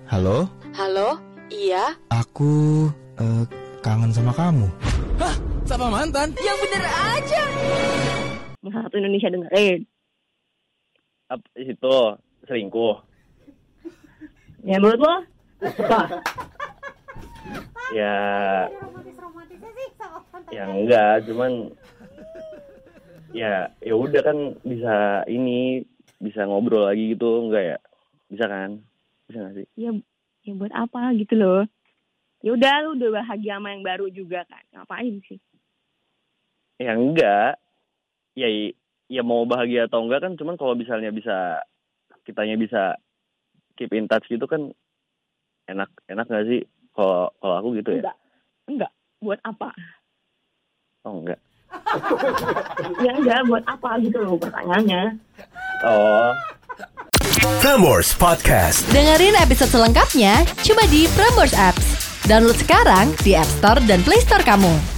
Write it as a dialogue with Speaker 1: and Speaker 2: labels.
Speaker 1: Halo?
Speaker 2: Halo? Iya?
Speaker 1: Aku kangen sama kamu.
Speaker 3: Hah? Sama mantan?
Speaker 2: Yang bener aja.
Speaker 4: Yang satu Indonesia dengerin.
Speaker 5: Itu selingkuh.
Speaker 4: Ya menurut lo? Apa?
Speaker 5: Ya enggak, cuman ya udah kan bisa ngobrol lagi gitu, enggak ya? Bisa kan? Bisa nggak sih?
Speaker 4: Ya buat apa gitu loh. Ya udah, lu udah bahagia sama yang baru juga kan. Ngapain sih?
Speaker 5: Ya enggak. Ya mau bahagia atau enggak kan, cuman kalau misalnya kitanya bisa keep in touch gitu kan enak nggak sih? Kalau aku gitu ya.
Speaker 4: Enggak. Buat apa?
Speaker 5: Oh enggak.
Speaker 4: Ya enggak, buat apa gitu loh pertanyaannya.
Speaker 5: Oh.
Speaker 6: Prambors Podcast.
Speaker 2: Dengerin episode selengkapnya cuma di Prambors Apps. Download sekarang di App Store dan Play Store kamu.